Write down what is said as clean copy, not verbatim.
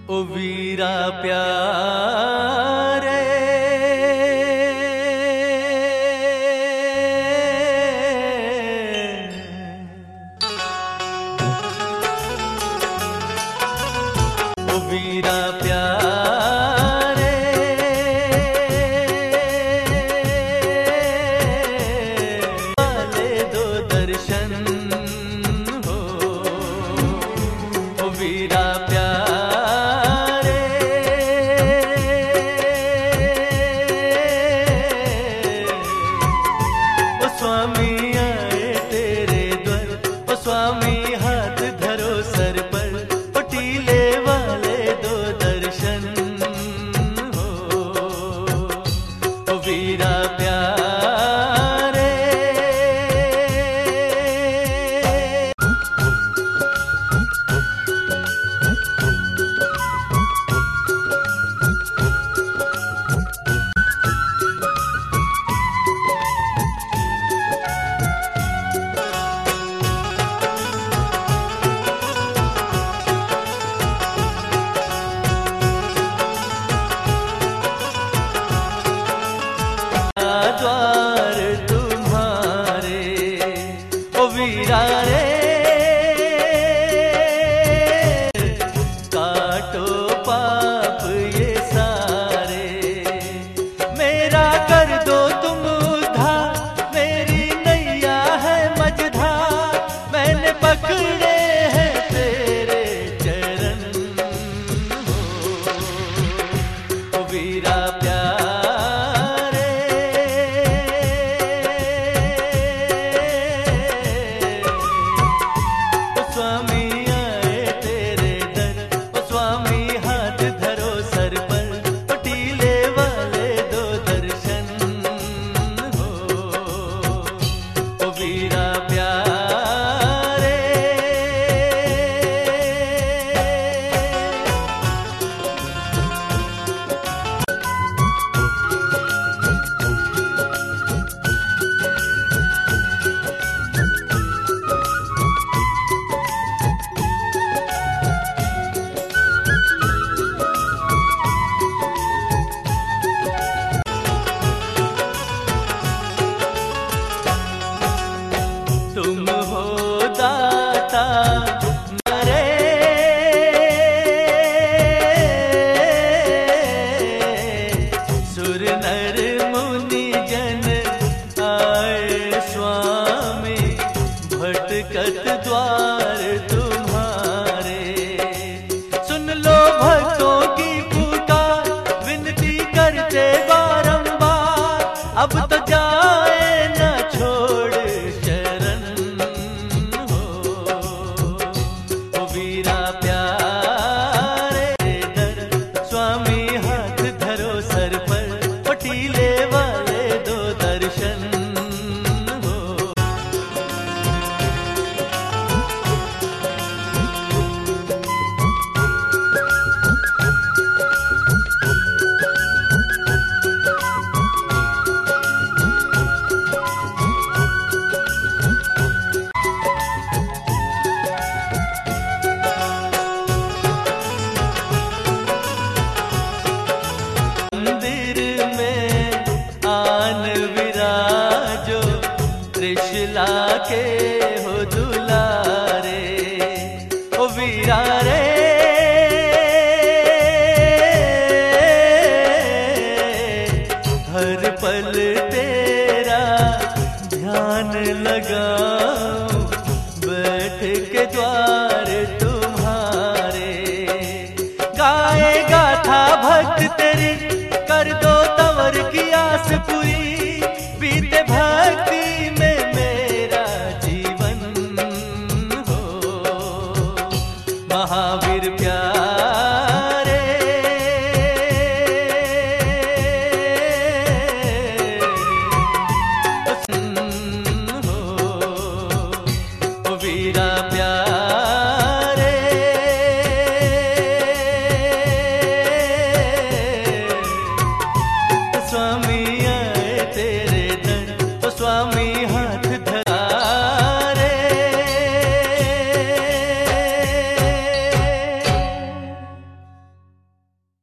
ओ वीरा प्यारे ओ वीरा प्यारे वाले दो दर्शन हो। ओ वीरा स्वामी आए तेरे द्वार, ओ स्वामी हाथ धरो सर पर, ओ टीले वाले दो दर्शन हो। ओ वीरा प्यारे द्वार तुम्हारे, ओ वीरा रे काटो पाप ये सारे, मेरा कर दो तुम उद्धार, मेरी नैया है मझधार, मैंने पकड़े हैं तेरे चरण हो। ओ वीरा स्वामी आए तेरे दर, ओ स्वामी हाथ धरो सर पर, ओ टीले वाले दो दर्शन हो। ओ वीरा प्यारे तुम हो दाता मरे, सुर नर मुनि जन आए स्वामी, भटकत द्वार तुम्हारे, सुन लो भक्तों की पुकार, विनती करते बारंबार, अब तो जाए न छोड़ त्रिशला के हो दुलारे, ओ वीरा रे हर पल तेरा ध्यान लगाऊं, बैठ के द्वार तुम्हारे, गाएगा था भक्त तेरी, कर दो तंवर की आस पूरी, बीते भक्ति में मेरा जीवन हो। महावीर प्यारे हो, ओ वीरा प्यारे।